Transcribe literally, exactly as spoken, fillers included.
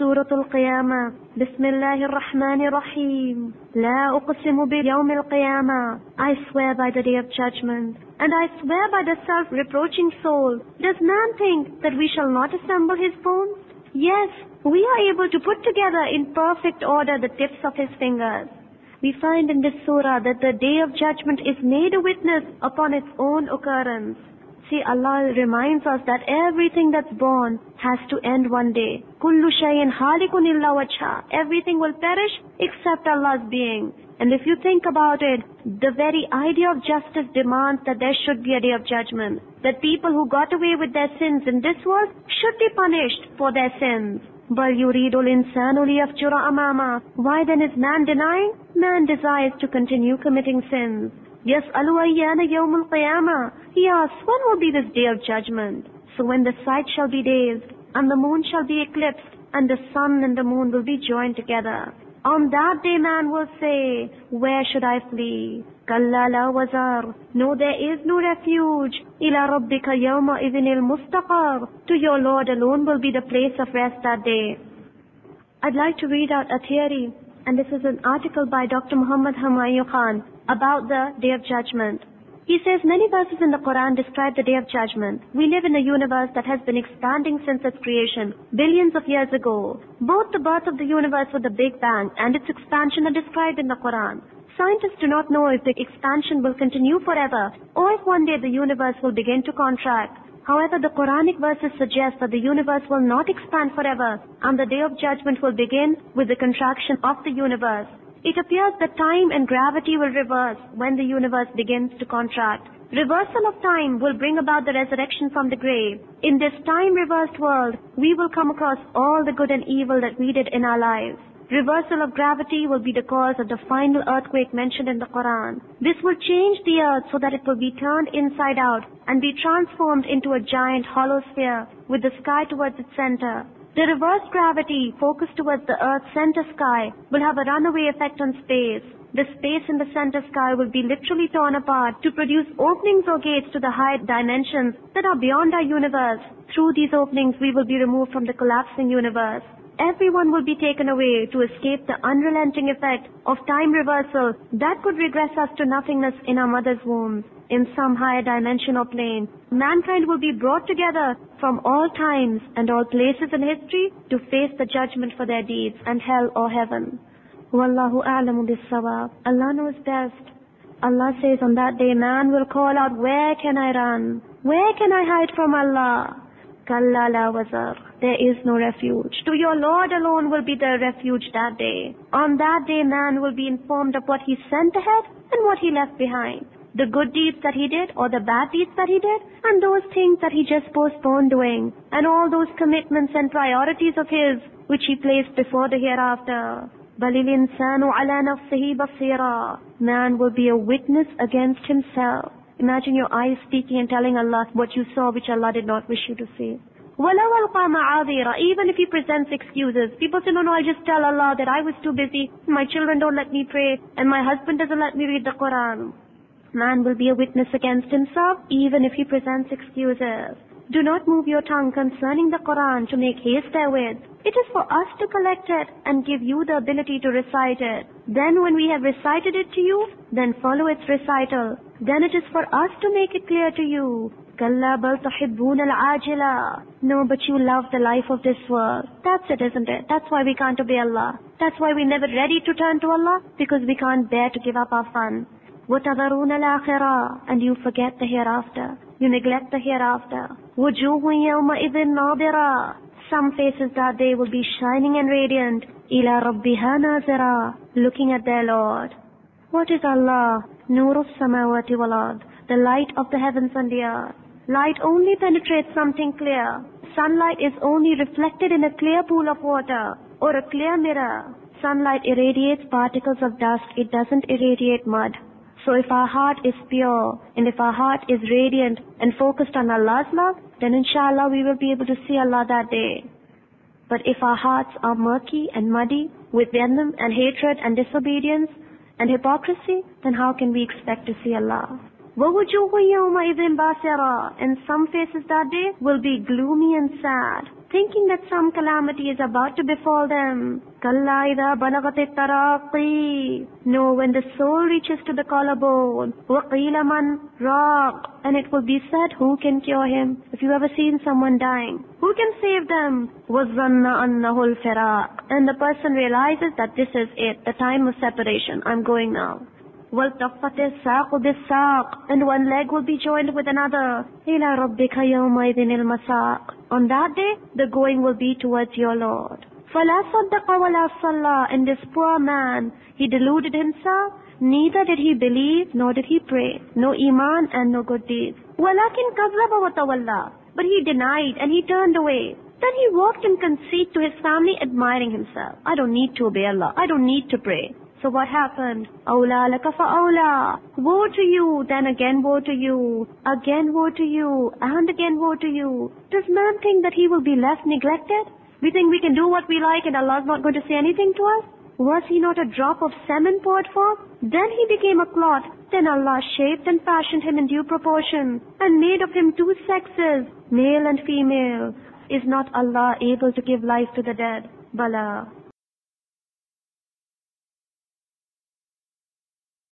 Surah Al-Qiyamah. Bismillahir Rahmanir Rahim. La uqsimu bi yawm al-Qiyamah. I swear by the day of judgment. And I swear by the self-reproaching soul. Does man think that we shall not assemble his bones? Yes, we are able to put together in perfect order the tips of his fingers. We find in this surah that the day of judgment is made a witness upon its own occurrence. See, Allah reminds us that everything that's born has to end one day. Kullu shay'in halikun illa wajha. Everything will perish except Allah's being. And if you think about it, the very idea of justice demands that there should be a day of judgment. That people who got away with their sins in this world should be punished for their sins. بَلْ يُرِيدُ الْإِنسَانُ لِيَفْجُرَ أَمَامَهُ. Why then is man denying? Man desires to continue committing sins. يَسْأَلُ أَيَّانَ يَوْمُ الْقِيَامَةِ. He asks, when will be this day of judgment? So when the sight shall be dazed, and the moon shall be eclipsed, and the sun and the moon will be joined together. On that day man will say, where should I flee? كَلَّا لَا وَزَرْ. No, there is no refuge. إِلَى رَبِّكَ يَوْمَئِذٍ الْمُسْتَقَرُ. To your Lord alone will be the place of rest that day. I'd like to read out a theory, and this is an article by Doctor Muhammad Humayun Khan about the Day of Judgment. He says many verses in the Quran describe the Day of Judgment. We live in a universe that has been expanding since its creation, billions of years ago. Both the birth of the universe with the Big Bang and its expansion are described in the Quran. Scientists do not know if the expansion will continue forever, or if one day the universe will begin to contract. However, the Quranic verses suggest that the universe will not expand forever, and the Day of Judgment will begin with the contraction of the universe. It appears that time and gravity will reverse when the universe begins to contract. Reversal of time will bring about the resurrection from the grave. In this time-reversed world, we will come across all the good and evil that we did in our lives. Reversal of gravity will be the cause of the final earthquake mentioned in the Quran. This will change the earth so that it will be turned inside out and be transformed into a giant hollow sphere with the sky towards its center. The reverse gravity, focused towards the Earth's center sky, will have a runaway effect on space. The space in the center sky will be literally torn apart to produce openings or gates to the higher dimensions that are beyond our universe. Through these openings, we will be removed from the collapsing universe. Everyone will be taken away to escape the unrelenting effect of time reversal that could regress us to nothingness in our mother's womb. In some higher dimension or plane, mankind will be brought together from all times and all places in history to face the judgment for their deeds and hell or heaven. Wallahu a'lamu bis-sawab. Allah knows best. Allah says on that day man will call out, where can I run? Where can I hide from Allah? Kalla la wazar. There is no refuge. To your Lord alone will be the refuge that day. On that day man will be informed of what he sent ahead and what he left behind. The good deeds that he did or the bad deeds that he did, and those things that he just postponed doing, and all those commitments and priorities of his which he placed before the hereafter. بَلِ الْإِنسَانُ عَلَى نَفْسِهِ بَصِيرًا. Man will be a witness against himself. Imagine your eyes speaking and telling Allah what you saw which Allah did not wish you to see. وَلَوْ أَلْقَى مَعَاذِيرًا. Even if he presents excuses. People say, no, no, I'll just tell Allah that I was too busy, my children don't let me pray, and my husband doesn't let me read the Quran. Man will be a witness against himself even if he presents excuses. Do not move your tongue concerning the Quran to make haste therewith. It is for us to collect it and give you the ability to recite it. Then when we have recited it to you, then follow its recital. Then it is for us to make it clear to you. كَلَّا بَلْ تُحِبُّونَ الْعَاجِلَةَ. No, but you love the life of this world. That's it, isn't it? That's why we can't obey Allah. That's why we're never ready to turn to Allah, because we can't bear to give up our fun. وَتَذَرُونَ الْآخِرَةَ. And you forget the hereafter. You neglect the hereafter. وُجُوهٌ يَوْمَئِذٍ نَاظِرَةٌ. Some faces that day will be shining and radiant. إِلَى رَبِّهَا نَاظِرَةٌ. Looking at their Lord. What is Allah? نُورُ السَّمَاوَاتِ وَالْأَرْضِ. The light of the heavens and the earth. Light only penetrates something clear. Sunlight is only reflected in a clear pool of water or a clear mirror. Sunlight irradiates particles of dust. It doesn't irradiate mud. So if our heart is pure, and if our heart is radiant and focused on Allah's love, then inshallah we will be able to see Allah that day. But if our hearts are murky and muddy, with venom and hatred and disobedience and hypocrisy, then how can we expect to see Allah? وَوُجُوهٌ يَوْمَئِذٍ بَاسِرَةٌ. And some faces that day will be gloomy and sad. thinking that some calamity is about to befall them. Kalla idha balaghat at-taraqi. No, when the soul reaches to the collarbone, waqila man raq, and it will be said, who can cure him? If you ever seen someone dying, who can save them? Wazanna annahu al-firaq, and the person realizes that this is it, the time of separation. I'm going now. وَالْتَفَّتِ السَّاقُ بِالسَّاقِ, and one leg will be joined with another. إِلَى رَبِّكَ يَوْمَئِذٍ الْمَسَاقُ. On that day, the going will be towards your Lord. فَلَا صَدَّقَ وَلَا صَلَّى, and this poor man, he deluded himself, neither did he believe, nor did he pray. No iman and no good deeds. وَلَكِنْ كَذَّبَ وَتَوَلَّى, but he denied and he turned away. Then he walked in conceit to his family, admiring himself. I don't need to obey Allah. I don't need to pray. So what happened? Awla laka fa awla. Woe to you, then again woe to you, again woe to you, and again woe to you. Does man think that he will be left neglected? We think we can do what we like and Allah is not going to say anything to us? Was he not a drop of semen poured forth? Then he became a cloth. Then Allah shaped and fashioned him in due proportion, and made of him two sexes, male and female. Is not Allah able to give life to the dead? Bala.